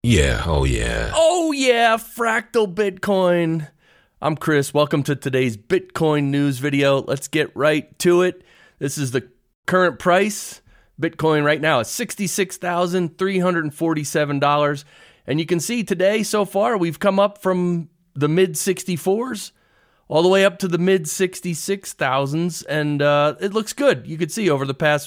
Yeah, oh yeah. Oh yeah, Fractal Bitcoin. I'm Chris. Welcome to today's Bitcoin news video. Let's get right to it. This is the current price. Bitcoin right now is $66,347. And you can see today so far we've come up from the mid 64s all the way up to the mid 66,000s, and it looks good. You can see over the past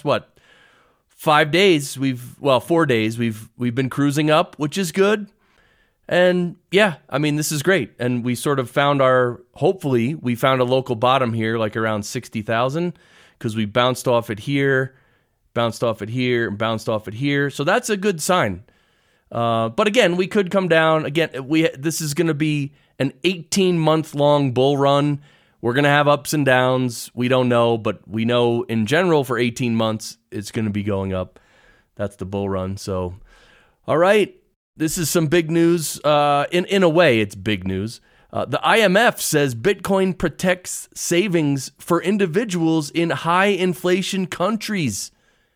4 days we've been cruising up, which is good. And yeah, I mean, this is great. And we sort of hopefully we found a local bottom here, like around 60,000, because we bounced off it here, and bounced off it here. So that's a good sign. But again, we could come down again. This is going to be an 18-month-long bull run. We're going to have ups and downs. We don't know, but we know in general for 18 months, it's going to be going up. That's the bull run. So, all right, this is some big news. In a way, it's big news. The IMF says Bitcoin protects savings for individuals in high inflation countries.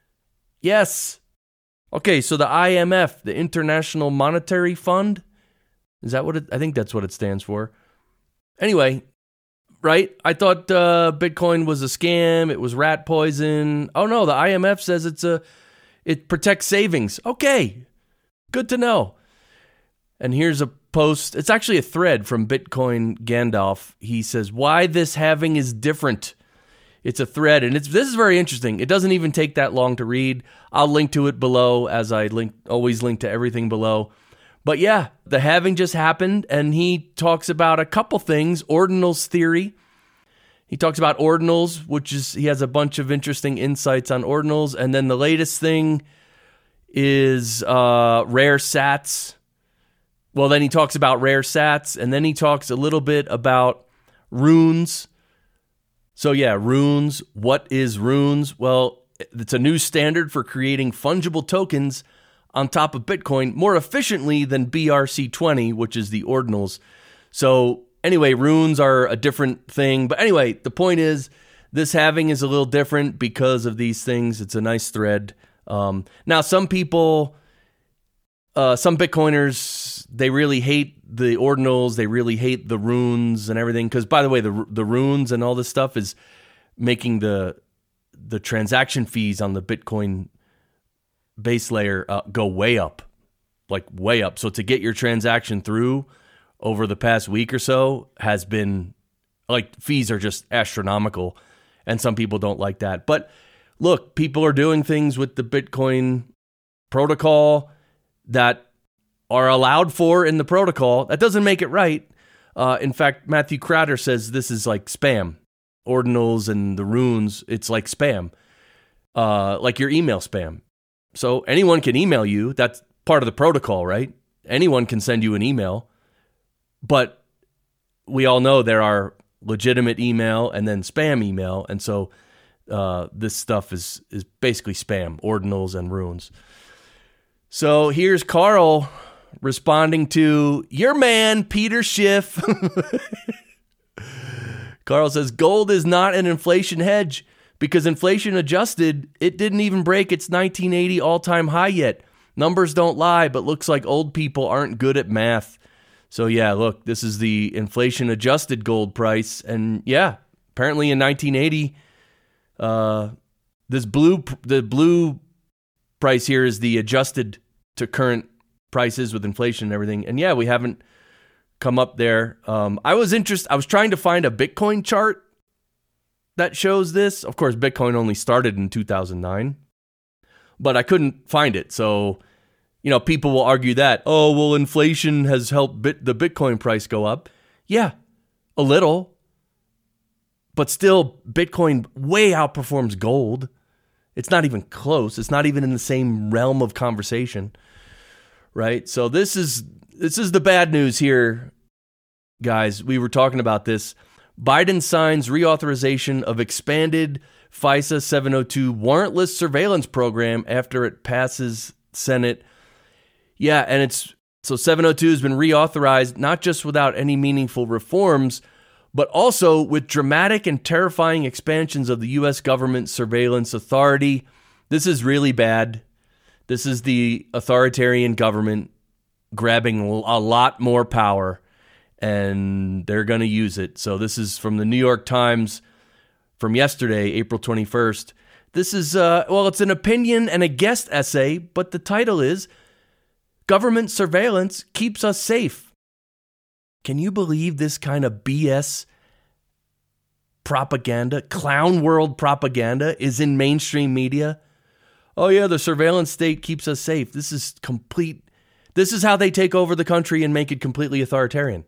Yes. Okay, so the IMF, the International Monetary Fund, is that I think that's what it stands for. Anyway, right? I thought Bitcoin was a scam. It was rat poison. Oh no, the IMF says it protects savings. Okay, good to know. And here's a post. It's actually a thread from Bitcoin Gandalf. He says, why this halving is different. It's a thread, and this is very interesting. It doesn't even take that long to read. I'll link to it below, as I always link to everything below. But yeah, the halving just happened, and he talks about a couple things. Ordinals theory. He talks about ordinals, he has a bunch of interesting insights on ordinals. And then the latest thing is rare sats. Well, then he talks about rare sats, and then he talks a little bit about runes. So yeah, runes. What is runes? Well, it's a new standard for creating fungible tokens on top of Bitcoin more efficiently than BRC20, which is the ordinals. So anyway, runes are a different thing. But anyway, the point is this halving is a little different because of these things. It's a nice thread. Now, some people, some Bitcoiners, they really hate the ordinals. They really hate the runes and everything. Because, by the way, the runes and all this stuff is making the transaction fees on the Bitcoin base layer go way up, like way up. So to get your transaction through over the past week or so has been, like, fees are just astronomical, and some people don't like that. But look, people are doing things with the Bitcoin protocol that are allowed for in the protocol. That doesn't make it right. In fact, Matthew Crowder says this is like spam. Ordinals and the runes, it's like spam, like your email spam. So anyone can email you. That's part of the protocol, right? Anyone can send you an email. But we all know there are legitimate email and then spam email. And so this stuff is basically spam, ordinals and runes. So here's Carl responding to your man, Peter Schiff. Carl says, gold is not an inflation hedge. Because inflation adjusted, it didn't even break its 1980 all-time high yet. Numbers don't lie, but looks like old people aren't good at math. So yeah, look, this is the inflation adjusted gold price. And yeah, apparently in 1980, the blue price here is the adjusted to current prices with inflation and everything. And yeah, we haven't come up there. I was trying to find a Bitcoin chart that shows this. Of course, Bitcoin only started in 2009, but I couldn't find it. So, people will argue that, oh, well, inflation has helped the Bitcoin price go up. Yeah, a little, but still Bitcoin way outperforms gold. It's not even close. It's not even in the same realm of conversation, right? So this is the bad news here, guys. We were talking about this. Biden signs reauthorization of expanded FISA 702 warrantless surveillance program after it passes Senate. Yeah, and so 702 has been reauthorized, not just without any meaningful reforms, but also with dramatic and terrifying expansions of the U.S. government surveillance authority. This is really bad. This is the authoritarian government grabbing a lot more power, and they're going to use it. So this is from the New York Times from yesterday, April 21st. This is, it's an opinion and a guest essay, but the title is Government Surveillance Keeps Us Safe. Can you believe this kind of BS propaganda, clown world propaganda is in mainstream media? Oh yeah, the surveillance state keeps us safe. This is how they take over the country and make it completely authoritarian.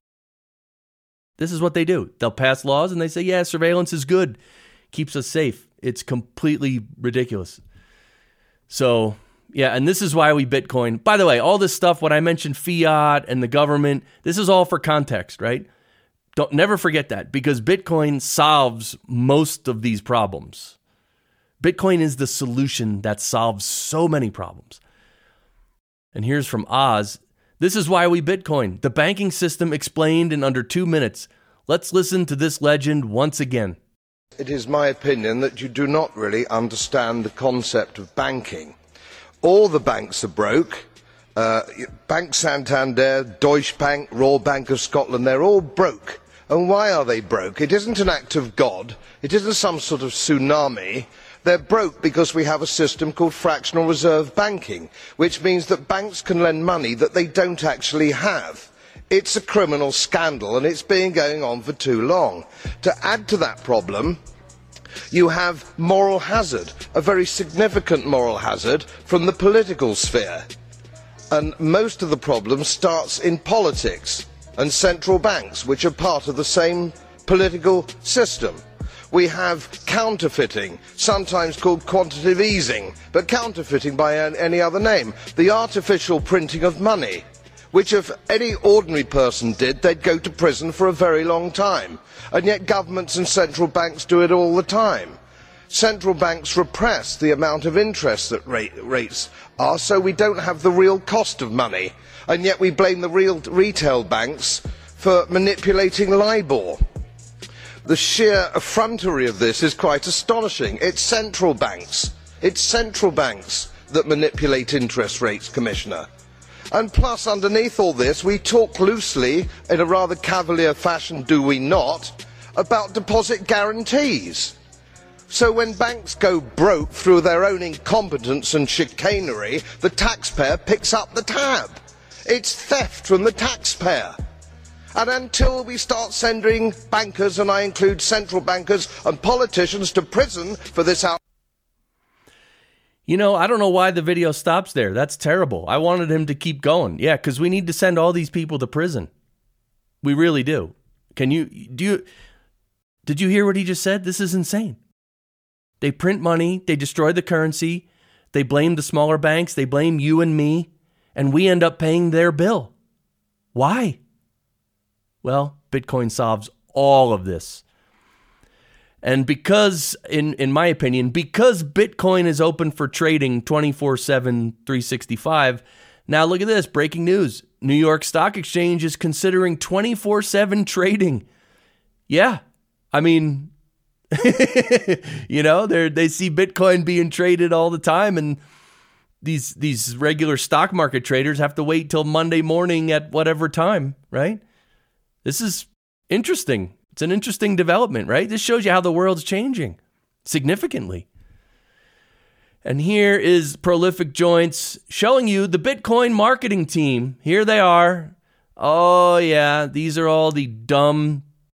This is what they do. They'll pass laws and they say, yeah, surveillance is good, keeps us safe. It's completely ridiculous. So, yeah, and this is why we Bitcoin. By the way, all this stuff, when I mentioned fiat and the government, this is all for context, right? Never forget that, because Bitcoin solves most of these problems. Bitcoin is the solution that solves so many problems. And here's from Oz. This is why we Bitcoin. The banking system explained in under 2 minutes. Let's listen to this legend once again. It is my opinion that you do not really understand the concept of banking. All the banks are broke. Bank Santander, Deutsche Bank, Royal Bank of Scotland, they're all broke. And why are they broke? It isn't an act of God. It isn't some sort of tsunami. They're broke because we have a system called fractional reserve banking, which means that banks can lend money that they don't actually have. It's a criminal scandal, and it's been going on for too long. To add to that problem, you have moral hazard, a very significant moral hazard from the political sphere. And most of the problem starts in politics and central banks, which are part of the same political system. We have counterfeiting, sometimes called quantitative easing, but counterfeiting by any other name. The artificial printing of money, which if any ordinary person did, they'd go to prison for a very long time. And yet governments and central banks do it all the time. Central banks repress the amount of interest that rates are, so we don't have the real cost of money. And yet we blame the real retail banks for manipulating LIBOR. The sheer effrontery of this is quite astonishing. It's central banks that manipulate interest rates, Commissioner. And plus, underneath all this, we talk loosely, in a rather cavalier fashion, do we not, about deposit guarantees. So when banks go broke through their own incompetence and chicanery, the taxpayer picks up the tab. It's theft from the taxpayer. And until we start sending bankers, and I include central bankers and politicians, to prison for this out. You know, I don't know why the video stops there. That's terrible. I wanted him to keep going. Yeah, because we need to send all these people to prison. We really do. Did you hear what he just said? This is insane. They print money. They destroy the currency. They blame the smaller banks. They blame you and me. And we end up paying their bill. Why? Well, Bitcoin solves all of this. And because, in my opinion, because Bitcoin is open for trading 24/7, 365, now look at this, breaking news. New York Stock Exchange is considering 24/7 trading. Yeah, I mean, you know, they see Bitcoin being traded all the time, and these regular stock market traders have to wait till Monday morning at whatever time, right? This is interesting. It's an interesting development, right? This shows you how the world's changing significantly. And here is Prolific Joints showing you the Bitcoin marketing team. Here they are. Oh, yeah. These are all the dumb,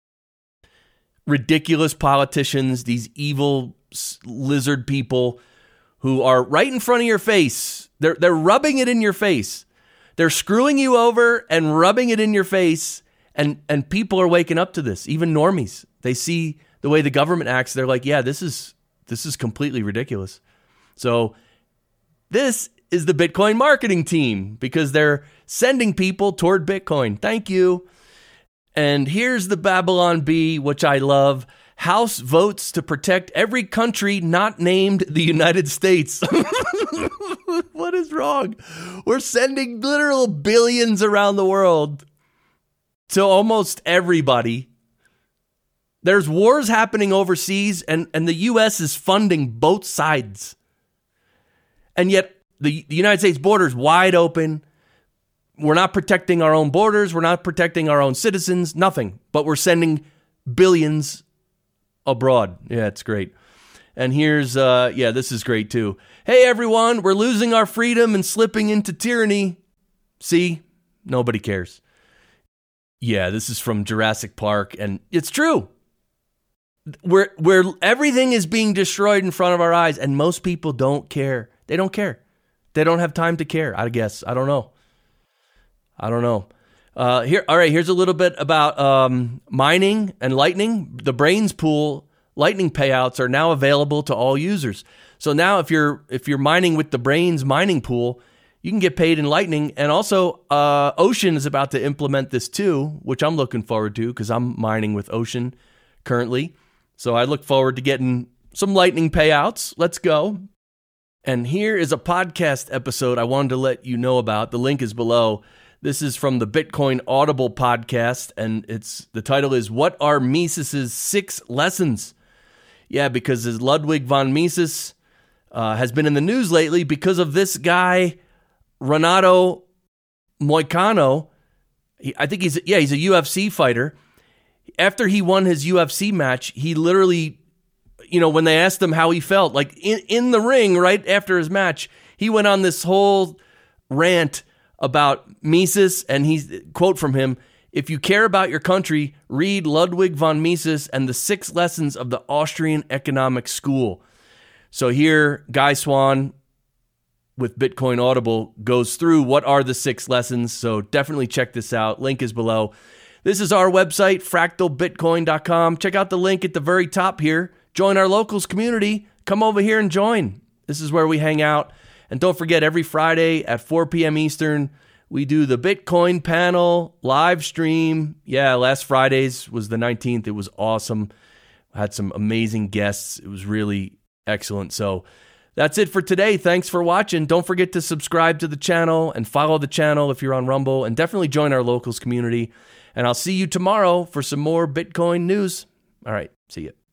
ridiculous politicians, these evil lizard people who are right in front of your face. They're rubbing it in your face. They're screwing you over and rubbing it in your face. And people are waking up to this, even normies. They see the way the government acts. They're like, yeah, this is completely ridiculous. So this is the Bitcoin marketing team because they're sending people toward Bitcoin. Thank you. And here's the Babylon Bee, which I love. House votes to protect every country not named the United States. What is wrong? We're sending literal billions around the world to almost everybody. There's wars happening overseas, and the U.S. is funding both sides. And yet the United States border is wide open. we're not protecting our own borders. We're not protecting our own citizens, nothing. But we're sending billions abroad. Yeah, it's great. And here's, this is great too. Hey, everyone, we're losing our freedom and slipping into tyranny. See, nobody cares. Yeah, this is from Jurassic Park, and it's true. Where everything is being destroyed in front of our eyes, and most people don't care. They don't care. They don't have time to care, I guess. I don't know. Here's a little bit about mining and Lightning. The Brains Pool Lightning payouts are now available to all users. So now if you're mining with the Brains mining pool, you can get paid in Lightning. And also Ocean is about to implement this too, which I'm looking forward to because I'm mining with Ocean currently. So I look forward to getting some Lightning payouts. Let's go. And here is a podcast episode I wanted to let you know about. The link is below. This is from the Bitcoin Audible podcast, and the title is "What Are Mises's 6 Lessons?" Yeah, because Ludwig von Mises has been in the news lately because of this guy, Renato Moicano. I think he's a UFC fighter. After he won his UFC match, he literally, when they asked him how he felt, like in the ring right after his match, he went on this whole rant about Mises, and quote from him, "If you care about your country, read Ludwig von Mises and the 6 Lessons of the Austrian Economic School." So here, Guy Swan with Bitcoin Audible goes through what are the 6 lessons. So definitely check this out. Link is below. This is our website, fractalbitcoin.com. Check out the link at the very top here. Join our locals community. Come over here and join. This is where we hang out. And don't forget, every Friday at 4 p.m. Eastern, we do the Bitcoin panel live stream. Yeah, last Friday's was the 19th. It was awesome. I had some amazing guests. It was really excellent. So that's it for today. Thanks for watching. Don't forget to subscribe to the channel and follow the channel if you're on Rumble. And definitely join our locals community. And I'll see you tomorrow for some more Bitcoin news. All right, see you.